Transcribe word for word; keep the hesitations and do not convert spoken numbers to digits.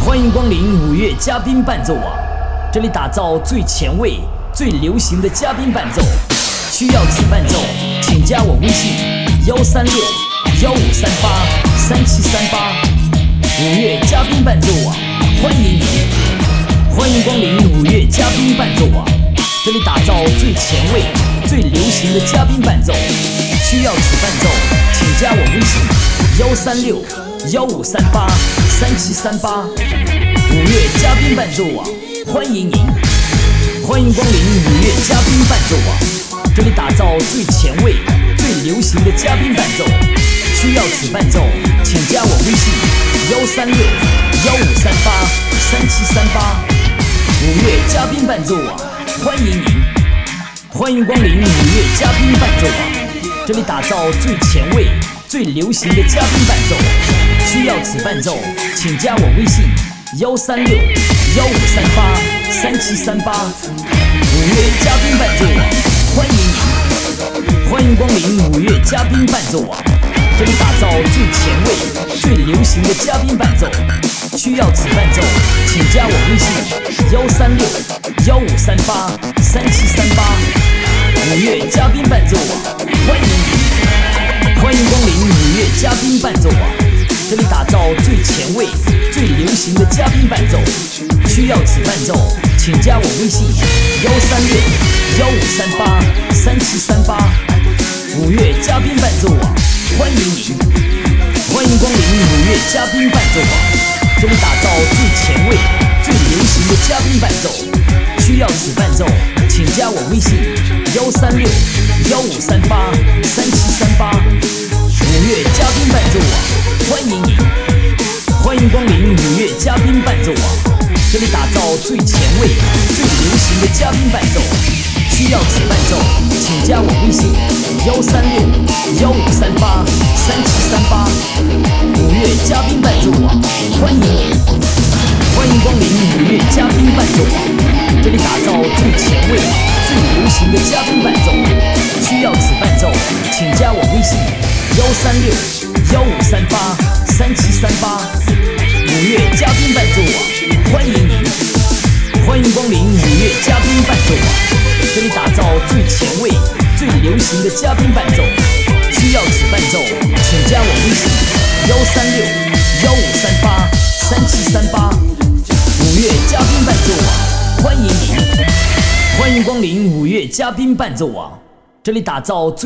欢迎光临五月嘉宾伴奏网，这里打造最前卫、最流行的嘉宾伴奏。需要此伴奏，请加我微信幺三六幺五三八三七三八。五月嘉宾伴奏网，欢迎你！欢迎光临五月嘉宾伴奏网，这里打造最前卫、最流行的嘉宾伴奏。需要此伴奏，请加我微信幺三六幺五三八三七三八。五月嘉宾伴奏网，欢迎您！欢迎光临五月嘉宾伴奏网，这里打造最前卫、最流行的嘉宾伴奏。需要此伴奏，请加我微信幺三六幺五三八三七三八。五月嘉宾伴奏网，欢迎您！欢迎光临五月嘉宾伴奏网，这里打造最前卫、最流行的嘉宾伴奏。需要此伴奏，请加我微信幺三六幺五三八三七三八。五月嘉宾伴奏网，欢迎您！欢迎光临五月嘉宾伴奏网，这里打造最前卫、最流行的嘉宾伴奏。需要此伴奏，请加我微信幺三六幺五三八三七三八。五月嘉宾伴奏网，欢迎您！欢迎光临五月嘉宾伴奏网，这里打造最前卫、最流行的嘉宾伴奏。需要此伴奏，请加我微信幺三六幺五三八三七三八。五月嘉宾伴奏网，欢迎您！欢迎光临五月嘉宾伴奏网，这里打造最前卫、最流行的嘉宾伴奏。需要此伴奏，请加我微信幺三六幺五三八三七三八。五月嘉宾伴奏网，欢迎您！欢迎光临五月嘉宾伴奏网，这里打造最前卫、最流行的嘉宾伴奏。需要此伴奏，请加我微信幺三六幺五三八三七三八。五月嘉宾伴奏网，欢迎您！欢迎光临五月嘉宾伴奏网，这里打造最前卫、最流行的嘉宾伴奏。需要此伴奏，请加我微信幺三六幺五三八三七三八。五月嘉宾伴奏网，欢迎您！欢迎光临五月嘉宾伴奏网，这里打造最前卫、最流行的嘉宾伴奏。需要此伴奏，请加我微信幺三六幺五三八三七三八。五月嘉宾伴奏网，欢迎您！欢迎光临五月嘉宾伴奏网，这里打造最